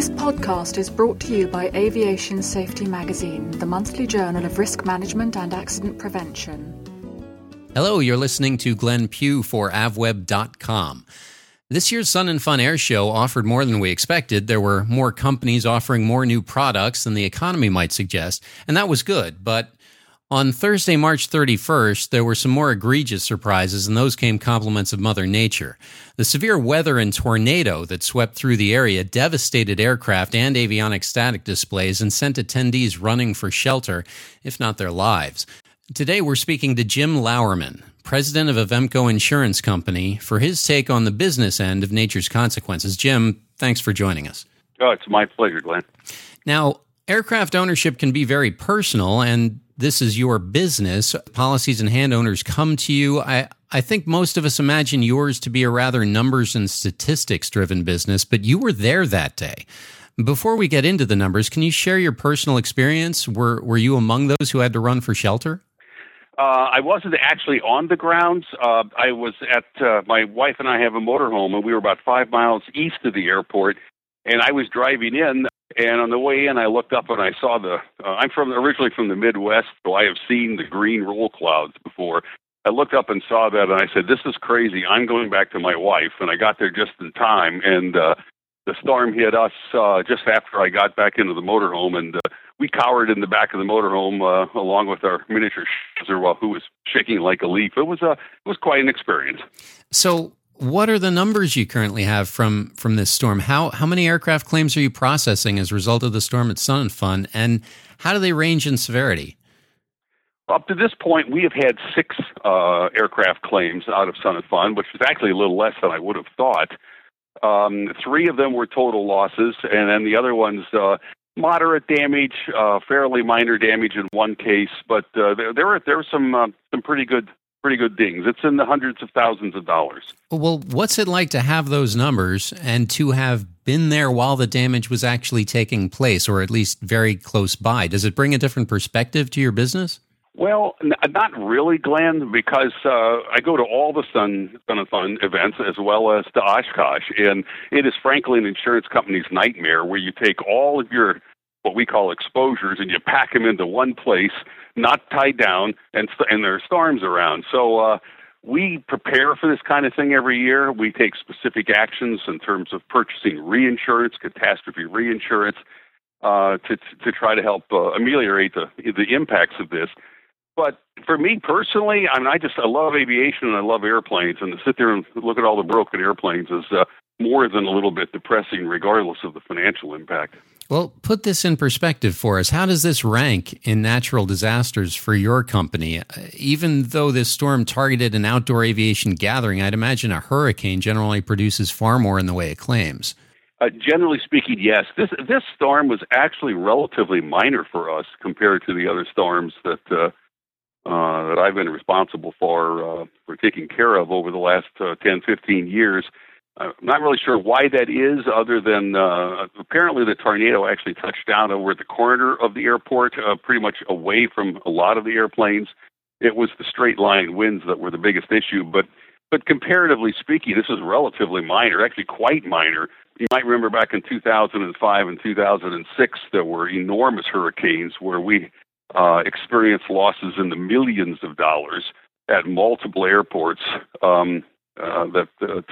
This podcast is brought to you by Aviation Safety Magazine, the monthly journal of risk management and accident prevention. Hello, you're listening to Glenn Pugh for avweb.com. This year's Sun and Fun Air Show offered more than we expected. There were more companies offering more new products than the economy might suggest, and that was good. But on Thursday, March 31st, there were some more egregious surprises, and those came compliments of Mother Nature. The severe weather and tornado that swept through the area devastated aircraft and avionics static displays and sent attendees running for shelter, if not their lives. Today, we're speaking to Jim Lauerman, president of Avemco Insurance Company, for his take on the business end of nature's consequences. Jim, thanks for joining us. Oh, it's my pleasure, Glenn. Now, aircraft ownership can be very personal, and this is your business. Policies and hand owners come to you. I think most of us imagine yours to be a rather numbers and statistics-driven business, but you were there that day. Before we get into the numbers, can you share your personal experience? Were you among those who had to run for shelter? I wasn't actually on the grounds. I was at, my wife and I have a motorhome, and we were about 5 miles east of the airport, and I was driving in, and on the way in, I looked up and I saw I'm originally from the Midwest, so I have seen the green roll clouds before. I looked up and saw that, and I said, this is crazy. I'm going back to my wife, and I got there just in time, and the storm hit us just after I got back into the motorhome, and we cowered in the back of the motorhome along with our miniature Shazerwa, who was shaking like a leaf. It was quite an experience. So what are the numbers you currently have from this storm? How many aircraft claims are you processing as a result of the storm at Sun and Fun, and how do they range in severity? Up to this point, we have had 6 aircraft claims out of Sun and Fun, which is actually a little less than I would have thought. 3 of them were total losses, and then the other ones, moderate damage, fairly minor damage in one case, but there were some pretty good dings. It's in the hundreds of thousands of dollars. Well, what's it like to have those numbers and to have been there while the damage was actually taking place, or at least very close by? Does it bring a different perspective to your business? Well, not really, Glenn, because I go to all the Sun and Fun events as well as to Oshkosh, and it is frankly an insurance company's nightmare where you take all of your what we call exposures and you pack them into one place, not tied down, and there are storms around. So we prepare for this kind of thing every year. We take specific actions in terms of purchasing reinsurance, catastrophe reinsurance, to try to help ameliorate the impacts of this. But for me personally, I love aviation and I love airplanes, and to sit there and look at all the broken airplanes is more than a little bit depressing, regardless of the financial impact. Well, put this in perspective for us. How does this rank in natural disasters for your company? Even though this storm targeted an outdoor aviation gathering, I'd imagine a hurricane generally produces far more in the way of claims. Generally speaking, yes. This storm was actually relatively minor for us compared to the other storms that I've been responsible for taking care of over the last 10, 15 years. I'm not really sure why that is, other than apparently the tornado actually touched down over at the corner of the airport, pretty much away from a lot of the airplanes. It was the straight line winds that were the biggest issue, but comparatively speaking, this is relatively minor, actually quite minor. You might remember back in 2005 and 2006, there were enormous hurricanes where we experienced losses in the millions of dollars at multiple airports. That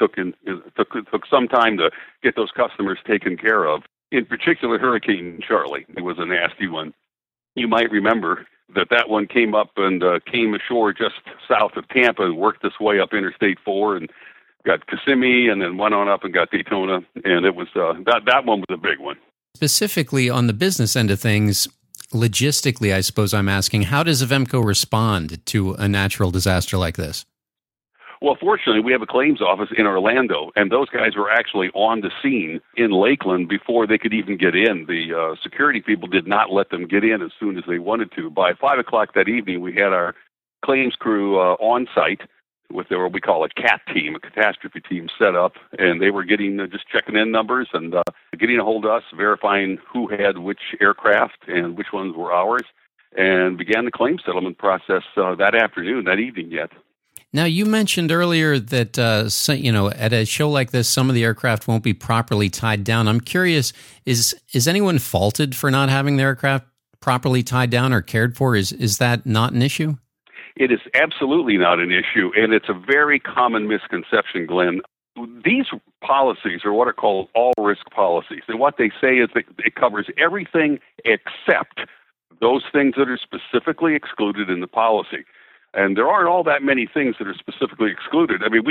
took some time to get those customers taken care of. In particular, Hurricane Charlie, it was a nasty one. You might remember that one came up and came ashore just south of Tampa and worked its way up Interstate 4 and got Kissimmee and then went on up and got Daytona. And it was that one was a big one. Specifically on the business end of things, logistically, I suppose I'm asking, how does Avemco respond to a natural disaster like this? Well, fortunately, we have a claims office in Orlando, and those guys were actually on the scene in Lakeland before they could even get in. The security people did not let them get in as soon as they wanted to. By 5 o'clock that evening, we had our claims crew on site with what we call a CAT team, a catastrophe team set up, and they were getting just checking in numbers and getting a hold of us, verifying who had which aircraft and which ones were ours, and began the claim settlement process that evening yet. Now, you mentioned earlier that, at a show like this, some of the aircraft won't be properly tied down. I'm curious, is anyone faulted for not having their aircraft properly tied down or cared for? Is that not an issue? It is absolutely not an issue, and it's a very common misconception, Glenn. These policies are what are called all-risk policies, and what they say is that it covers everything except those things that are specifically excluded in the policy. And there aren't all that many things that are specifically excluded. I mean,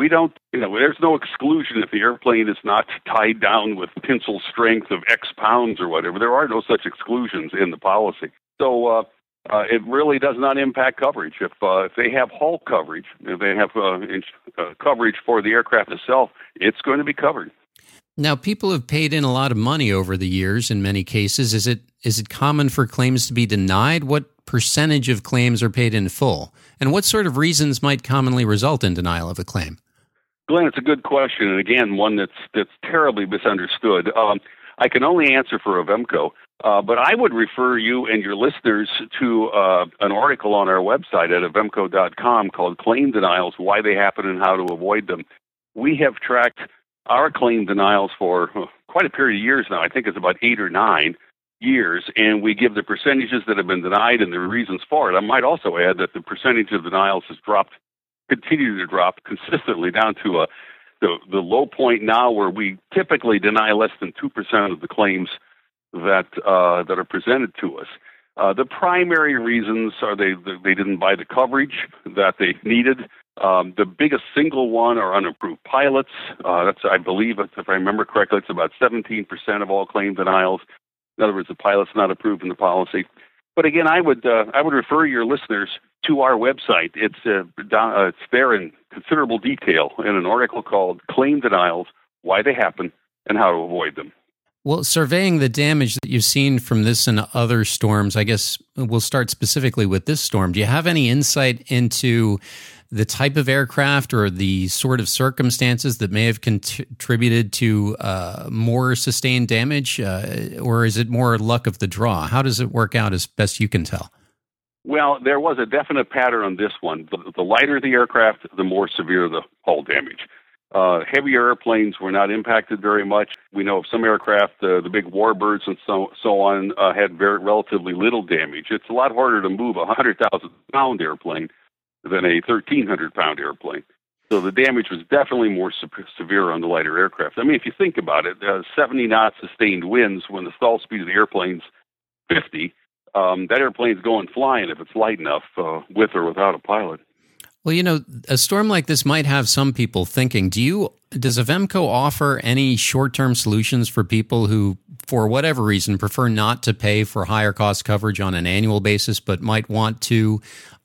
there's no exclusion if the airplane is not tied down with tensile strength of X pounds or whatever. There are no such exclusions in the policy. So it really does not impact coverage. If they have hull coverage, if they have coverage for the aircraft itself, it's going to be covered. Now, people have paid in a lot of money over the years in many cases. Is it common for claims to be denied? What percentage of claims are paid in full? And what sort of reasons might commonly result in denial of a claim? Glenn, it's a good question, and again, one that's terribly misunderstood. I can only answer for Avemco, but I would refer you and your listeners to an article on our website at avemco.com called Claim Denials, Why They Happen and How to Avoid Them. We have tracked our claim denials for quite a period of years now. I think it's about 8 or 9 years, and we give the percentages that have been denied and the reasons for it. I might also add that the percentage of denials has continued to drop consistently down to the low point now, where we typically deny less than 2% of the claims that are presented to us. The primary reasons are they didn't buy the coverage that they needed. The biggest single one are unapproved pilots. That's, I believe, if I remember correctly, it's about 17% of all claim denials. In other words, the pilot's not approved in the policy. But again, I would refer your listeners to our website. It's there in considerable detail in an article called Claim Denials, Why They Happen and How to Avoid Them. Well, surveying the damage that you've seen from this and other storms, I guess we'll start specifically with this storm. Do you have any insight into the type of aircraft or the sort of circumstances that may have contributed to more sustained damage, or is it more luck of the draw? How does it work out as best you can tell? Well, there was a definite pattern on this one. The lighter the aircraft, the more severe the hull damage. Heavier airplanes were not impacted very much. We know of some aircraft, the big warbirds and so on, had relatively little damage. It's a lot harder to move a 100,000-pound airplane than a 1,300-pound airplane. So the damage was definitely more severe on the lighter aircraft. I mean, if you think about it, 70-knot sustained winds when the stall speed of the airplane's 50, that airplane's going flying if it's light enough, with or without a pilot. Well, a storm like this might have some people thinking, does Avemco offer any short-term solutions for people who, for whatever reason, prefer not to pay for higher cost coverage on an annual basis, but might want to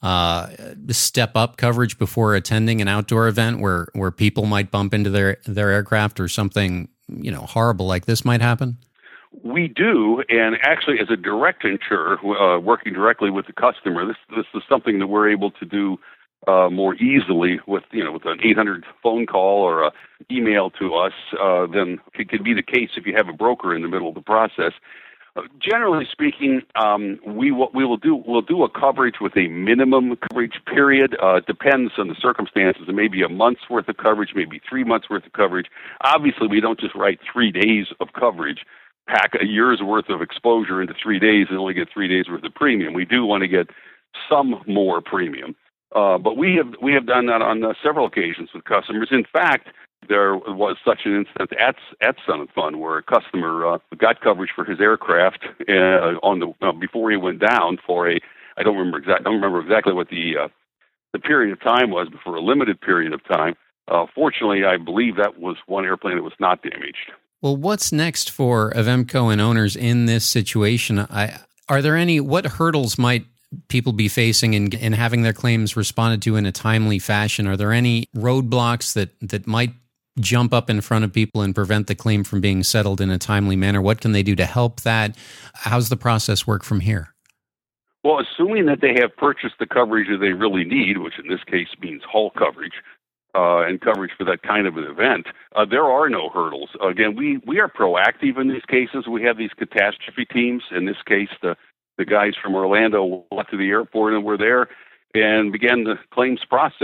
step up coverage before attending an outdoor event where people might bump into their aircraft or something, horrible like this might happen? We do, and actually as a direct insurer, working directly with the customer, this is something that we're able to do more easily with an 800 phone call or a email to us than it could be the case if you have a broker in the middle of the process. Generally speaking, we'll do a coverage with a minimum coverage period. Depends on the circumstances. It may be a month's worth of coverage, maybe 3 months worth of coverage. Obviously, we don't just write 3 days of coverage, pack a year's worth of exposure into 3 days and only get 3 days worth of premium. We do want to get some more premium. But we have done that on several occasions with customers. In fact, there was such an instance at Sun 'n Fun where a customer got coverage for his aircraft before he went down for I don't remember exactly what the period of time was, but for a limited period of time. Fortunately, I believe that was one airplane that was not damaged. Well, what's next for Avemco and owners in this situation? What hurdles might people be facing in having their claims responded to in a timely fashion? Are there any roadblocks that might jump up in front of people and prevent the claim from being settled in a timely manner? What can they do to help that? How's the process work from here? Well, assuming that they have purchased the coverage that they really need, which in this case means hull coverage, and coverage for that kind of an event, there are no hurdles. Again, we are proactive in these cases. We have these catastrophe teams. In this case, the guys from Orlando went to the airport and were there and began the claims process.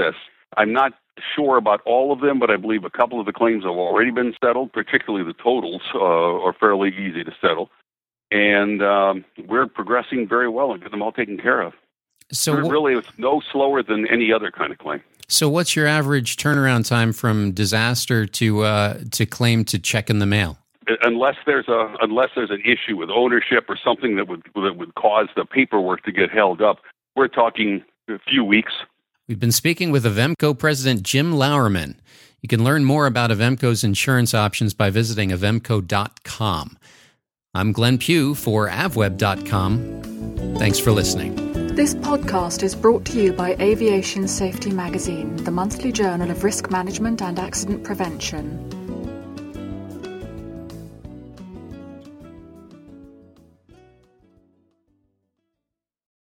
I'm not sure about all of them, but I believe a couple of the claims have already been settled, particularly the totals are fairly easy to settle. And we're progressing very well and get them all taken care of. So really, it's no slower than any other kind of claim. So what's your average turnaround time from disaster to claim to check in the mail? Unless there's an issue with ownership or something that would cause the paperwork to get held up, we're talking a few weeks. We've been speaking with Avemco President Jim Lauerman. You can learn more about Avemco's insurance options by visiting avemco.com. I'm Glenn Pugh for avweb.com. Thanks for listening. This podcast is brought to you by Aviation Safety Magazine, the monthly journal of risk management and accident prevention.